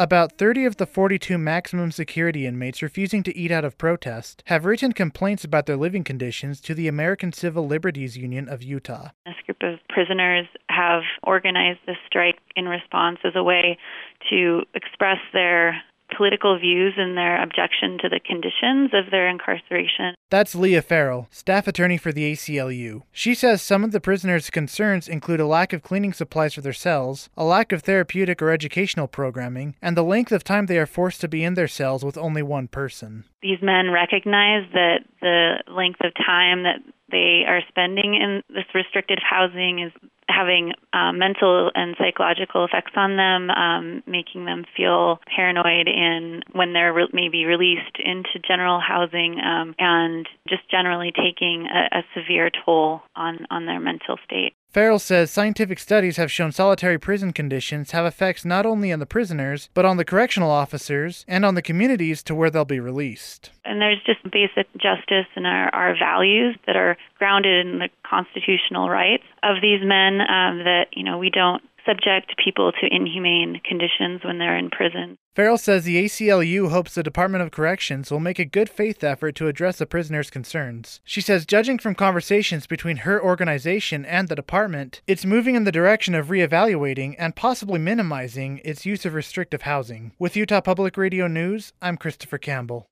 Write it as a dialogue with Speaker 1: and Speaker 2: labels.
Speaker 1: About 30 of the 42 maximum security inmates refusing to eat out of protest have written complaints about their living conditions to the American Civil Liberties Union of Utah.
Speaker 2: This group of prisoners have organized this strike in response as a way to express their political views and their objection to the conditions of their incarceration.
Speaker 1: That's Leah Farrell, staff attorney for the ACLU. She says some of the prisoners' concerns include a lack of cleaning supplies for their cells, a lack of therapeutic or educational programming, and the length of time they are forced to be in their cells with only one person.
Speaker 2: These men recognize that the length of time that they are spending in this restricted housing is having mental and psychological effects on them, making them feel paranoid when they're maybe released into general housing, and just generally taking a severe toll on their mental state.
Speaker 1: Farrell says scientific studies have shown solitary prison conditions have effects not only on the prisoners, but on the correctional officers and on the communities to where they'll be released.
Speaker 2: And there's just basic justice and our values that are grounded in the constitutional rights of these men, that, we don't subject people to inhumane conditions when they're in prison.
Speaker 1: Farrell says the ACLU hopes the Department of Corrections will make a good faith effort to address the prisoners' concerns. She says, judging from conversations between her organization and the department, it's moving in the direction of reevaluating and possibly minimizing its use of restrictive housing. With Utah Public Radio News, I'm Christopher Campbell.